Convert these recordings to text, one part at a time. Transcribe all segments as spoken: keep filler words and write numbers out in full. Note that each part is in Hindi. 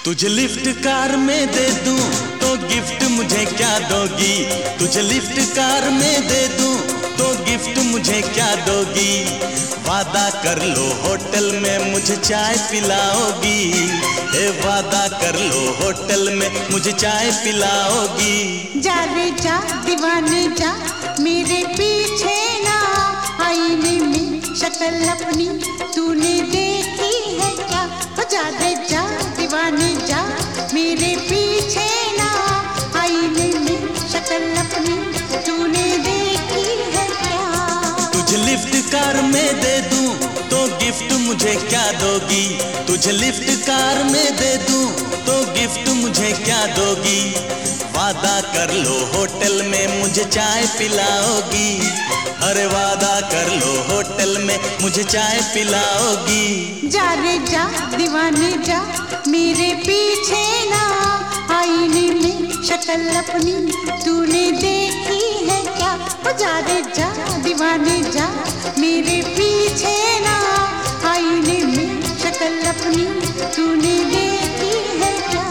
तुझे लिफ्ट कार में दे दूं तो गिफ्ट मुझे क्या दोगी? तुझे लिफ्ट कार में दे दूं तो गिफ्ट मुझे क्या दोगी? वादा कर लो होटल में मुझे चाय पिलाओगी। ए वादा कर लो होटल में मुझे चाय पिलाओगी। जा रे जा दीवाने जा मेरे पीछे ना, आईने में शक्ल अपनी तूने देखी है क्या? जा रे जा दीवाने जा मेरे पीछे ना, आईने में शक्ल अपनी तूने देखी है क्या? तुझे लिफ्ट कार में दे दूं तो गिफ्ट मुझे क्या दोगी? तुझे लिफ्ट कार में दे दूं तो गिफ्ट मुझे क्या दोगी? वादा कर लो होटल में मुझे चाय पिलाओगी। अरे वादा कर लो होटल में मुझे चाय पिलाओगी। जा रे जा दीवाने जा मेरे पीछे ना, आईने में शक्ल अपनी तूने देखी है क्या? जा रे जा दीवाने जा मेरे पीछे ना, आईने में शक्ल अपनी तूने देखी है क्या?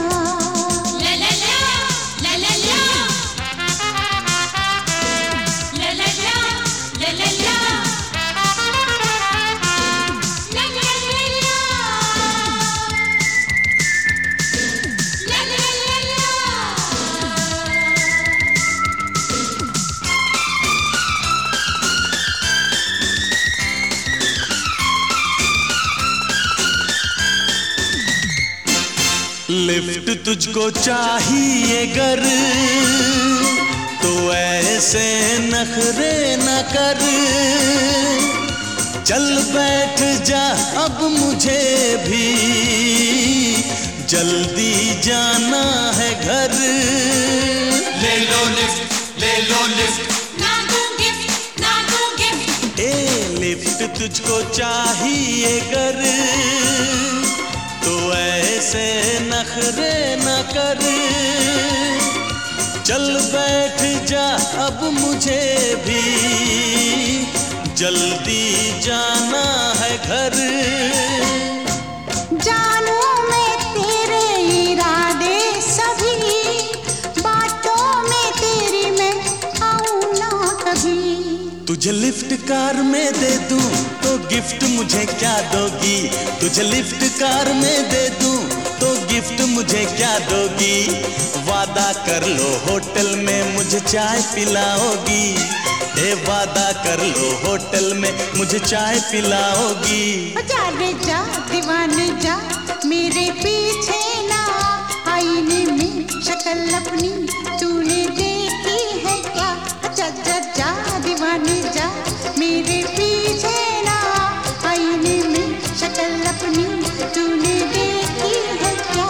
लिफ्ट तुझको चाहिए गर तो ऐसे नखरे न कर, चल बैठ जा अब मुझे भी जल्दी जाना है घर। ले लो लिफ्ट ले लो लिफ्ट, ना दूं गिफ्ट ना दूं गिफ्ट। ए लिफ्ट तुझको चाहिए गर तो ऐसे नखरे न कर, चल बैठ जा अब मुझे भी जल्दी जाना है घर। जानू मैं तेरे इरादे सभी, बातों में तेरी मैं आऊं ना कभी। तुझे लिफ्ट कार में दे दूं तो गिफ्ट मुझे क्या दोगी? तुझे लिफ्ट कार में दे दूं तो गिफ्ट मुझे क्या दोगी? वादा कर लो होटल में मुझे चाय पिलाओगी। ए वादा कर लो होटल में मुझे चाय पिलाओगी। जा रे जा दीवाने जा मेरे पीछे ना, आईने में शक्ल अपनी तूने देखी है क्या? जा जा जा दीवाने जा मेरे पीछे ना, आईने में शक्ल अपनी तूने देखी है क्या?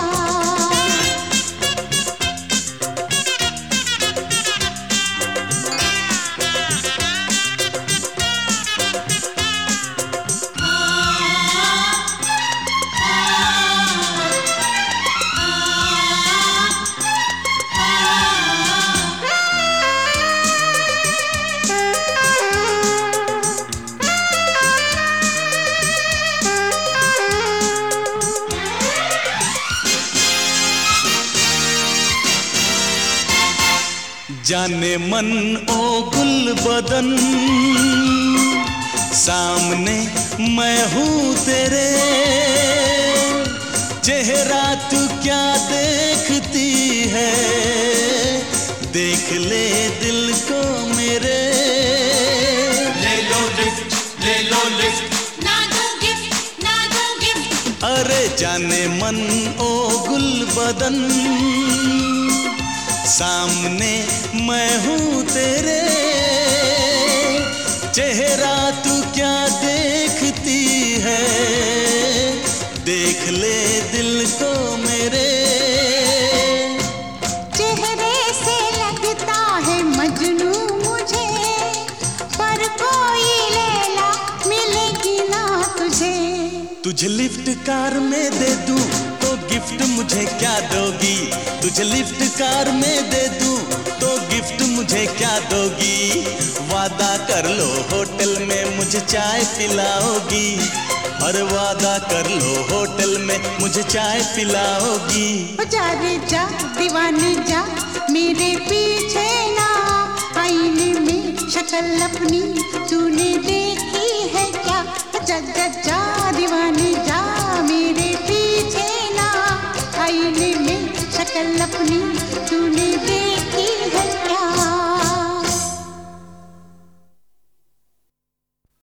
जाने मन ओ गुल बदन सामने मैं हूँ तेरे, चेहरा तू क्या देखती है? देख ले दिल को मेरे। ले लो लिफ्ट ले लो लिफ्ट, ना दूं गिफ्ट ना दूं गिफ्ट। अरे जाने मन ओ गुल बदन सामने मैं हूँ तेरे, चेहरा तू क्या देखती है? देख ले दिल को मेरे। चेहरे से लगता है मजनू मुझे, पर कोई लैला मिलेगी ना तुझे। तुझे लिफ्ट कार में दे दूं तो गिफ्ट मुझे क्या दोगी? तुझे लिफ्ट कार में दे दूं तो गिफ्ट मुझे क्या दोगी? वादा कर लो होटल में मुझे मुझे चाय पिलाओगी, और वादा कर लो होटल में मुझे चाय पिलाओगी। ओ जा रे जा दीवाने जा, मेरे पीछे ना, आईने में शक्ल अपनी तूने देखी है क्या? जा जा जा